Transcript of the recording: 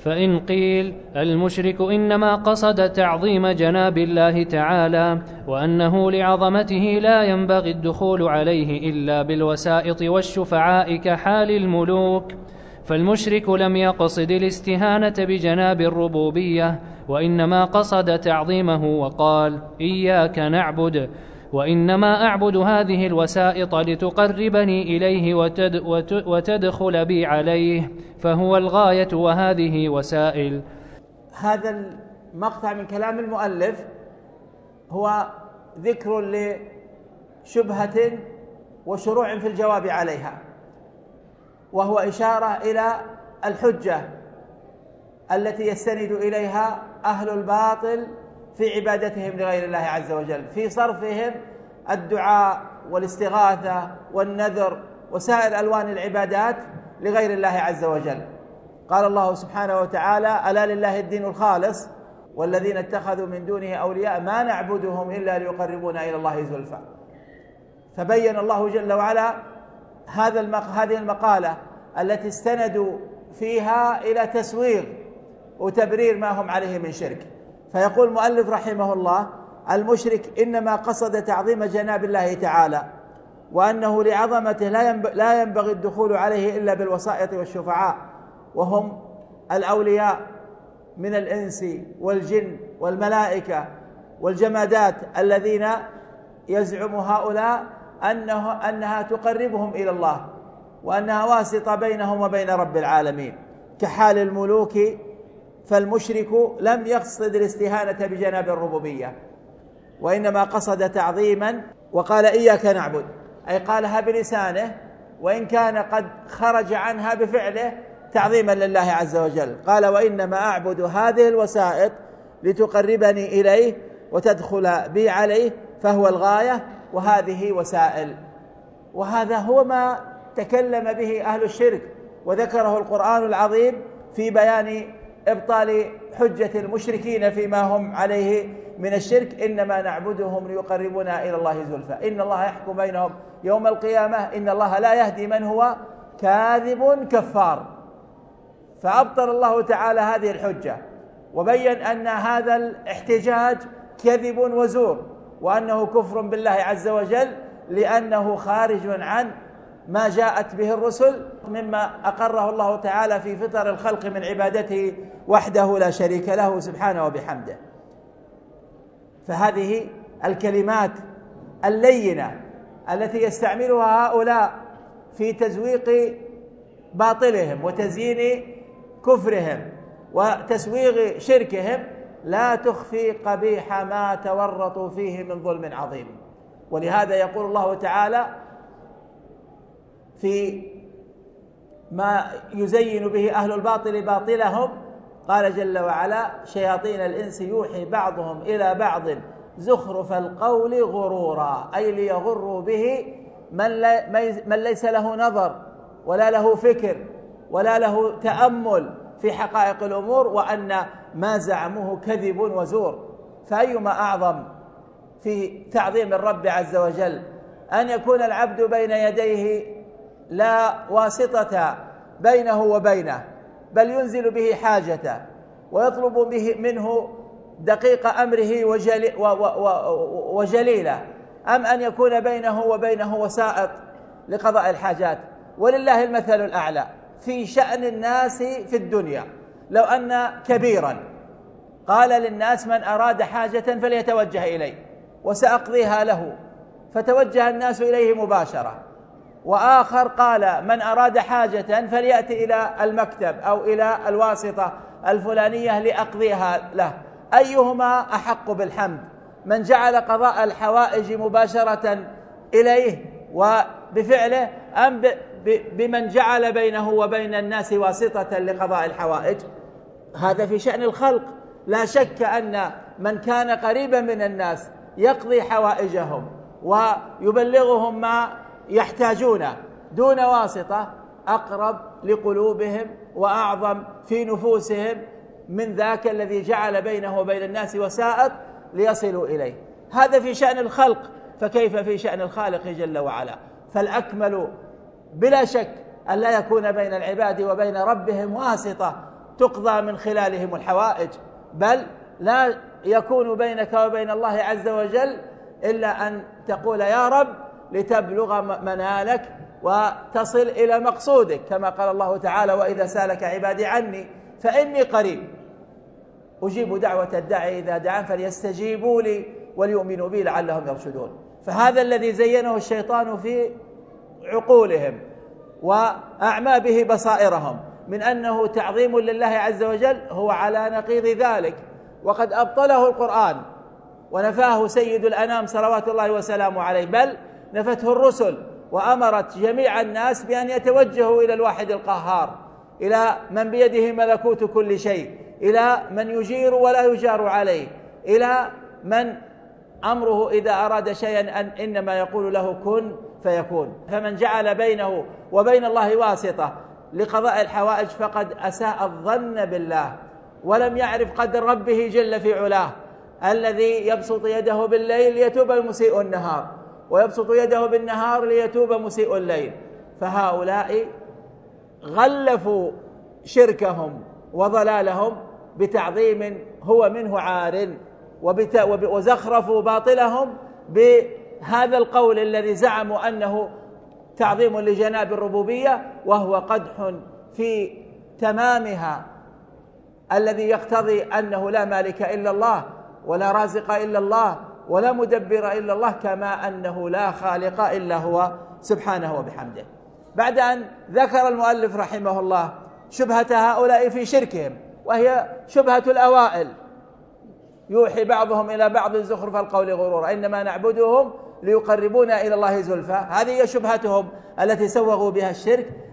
فإن قيل المشرك إنما قصد تعظيم جناب الله تعالى، وأنه لعظمته لا ينبغي الدخول عليه إلا بالوسائط والشفعاء كحال الملوك، فالمشرك لم يقصد الاستهانة بجناب الربوبية، وإنما قصد تعظيمه وقال إياك نعبد، وإنما أعبد هذه الوسائط لتقربني إليه وتدخل بي عليه، فهو الغاية وهذه وسائل. هذا المقطع من كلام المؤلف هو ذكر لشبهة وشروع في الجواب عليها، وهو إشارة إلى الحجة التي يستند إليها أهل الباطل في عبادتهم لغير الله عز وجل، في صرفهم الدعاء والاستغاثة والنذر وسائر ألوان العبادات لغير الله عز وجل. قال الله سبحانه وتعالى ألا لله الدين الخالص والذين اتخذوا من دونه أولياء ما نعبدهم إلا ليقربونا إلى الله زلفى. فبين الله جل وعلا هذه المقالة التي استندوا فيها إلى تسويغ وتبرير ما هم عليه من شرك. فيقول المؤلف رحمه الله المشرك إنما قصد تعظيم جناب الله تعالى، وأنه لعظمته لا ينبغي الدخول عليه إلا بالوسائط والشفعاء، وهم الأولياء من الإنس والجن والملائكة والجمادات الذين يزعم هؤلاء أنها تقربهم إلى الله، وأنها واسطة بينهم وبين رب العالمين كحال الملوك. فالمشرك لم يقصد الاستهانة بجناب الربوبية، وإنما قصد تعظيما، وقال إياك نعبد، أي قالها بلسانه وإن كان قد خرج عنها بفعله تعظيما لله عز وجل. قال وإنما أعبد هذه الوسائط لتقربني إليه وتدخل بي عليه، فهو الغاية وهذه وسائل. وهذا هو ما تكلم به أهل الشرك وذكره القرآن العظيم في بيان إبطال حجة المشركين فيما هم عليه من الشرك. إنما نعبدهم ليقربونا إلى الله زلفى إن الله يحكم بينهم يوم القيامة إن الله لا يهدي من هو كاذب كفار. فأبطل الله تعالى هذه الحجة وبين أن هذا الاحتجاج كذب وزور، وأنه كفر بالله عز وجل، لأنه خارج عن ما جاءت به الرسل مما أقره الله تعالى في فطر الخلق من عبادته وحده لا شريك له سبحانه وبحمده. فهذه الكلمات اللينة التي يستعملها هؤلاء في تزويق باطلهم وتزيين كفرهم وتسويغ شركهم لا تخفي قبيح ما تورطوا فيه من ظلم عظيم. ولهذا يقول الله تعالى في ما يزين به أهل الباطل باطلهم، قال جل وعلا شياطين الإنس يوحي بعضهم إلى بعض زخرف القول غرورا، أي ليغروا به من ليس له نظر ولا له فكر ولا له تأمل في حقائق الأمور، وأن ما زعموه كذب وزور. فأيما أعظم في تعظيم الرب عز وجل أن يكون العبد بين يديه لا واسطة بينه وبينه، بل ينزل به حاجته ويطلب به منه دقيق أمره وجليله، أم أن يكون بينه وبينه وسائط لقضاء الحاجات. ولله المثل الأعلى في شأن الناس في الدنيا. لو أن كبيرا قال للناس من أراد حاجة فليتوجه إلي وسأقضيها له، فتوجه الناس إليه مباشرة، وآخر قال من أراد حاجة فليأتي إلى المكتب أو إلى الواسطة الفلانية لأقضيها له، أيهما أحق بالحمد؟ من جعل قضاء الحوائج مباشرة إليه وبفعله، أم بمن جعل بينه وبين الناس واسطة لقضاء الحوائج؟ هذا في شأن الخلق. لا شك أن من كان قريبا من الناس يقضي حوائجهم ويبلغهم ما يحتاجون دون واسطة أقرب لقلوبهم وأعظم في نفوسهم من ذاك الذي جعل بينه وبين الناس وسائط ليصلوا إليه. هذا في شأن الخلق، فكيف في شأن الخالق جل وعلا؟ فالأكمل بلا شك أن لا يكون بين العباد وبين ربهم واسطة تقضى من خلالهم الحوائج، بل لا يكون بينك وبين الله عز وجل إلا أن تقول يا رب لتبلغ منالك وتصل إلى مقصودك، كما قال الله تعالى وإذا سالك عبادي عني فإني قريب أجيب دعوة الداعي إذا دعان فليستجيبوا لي وليؤمنوا بي لعلهم يرشدون. فهذا الذي زينه الشيطان في عقولهم وأعمى به بصائرهم من أنه تعظيم لله عز وجل هو على نقيض ذلك، وقد أبطله القرآن ونفاه سيد الأنام صلوات الله وسلامه عليه، بل نفته الرسل وأمرت جميع الناس بأن يتوجهوا إلى الواحد القهار، إلى من بيده ملكوت كل شيء، إلى من يجير ولا يجار عليه، إلى من أمره إذا أراد شيئا أن إنما يقول له كن فيكون. فمن جعل بينه وبين الله واسطة لقضاء الحوائج فقد أساء الظن بالله ولم يعرف قدر ربه جل في علاه، الذي يبسط يده بالليل ليتوب المسيء النهار، ويبسط يده بالنهار ليتوب مسيء الليل. فهؤلاء غلفوا شركهم وضلالهم بتعظيم هو منه عار، وزخرفوا باطلهم بهذا القول الذي زعموا أنه تعظيم لجناب الربوبية، وهو قدح في تمامها الذي يقتضي أنه لا مالك إلا الله ولا رازق إلا الله ولا مدبر إلا الله، كما أنه لا خالق إلا هو سبحانه وبحمده. بعد أن ذكر المؤلف رحمه الله شبهة هؤلاء في شركهم، وهي شبهة الأوائل، يوحي بعضهم إلى بعض زخرف القول غرورا إنما نعبدهم ليقربونا إلى الله زلفى، هذه هي شبهتهم التي سوغوا بها الشرك.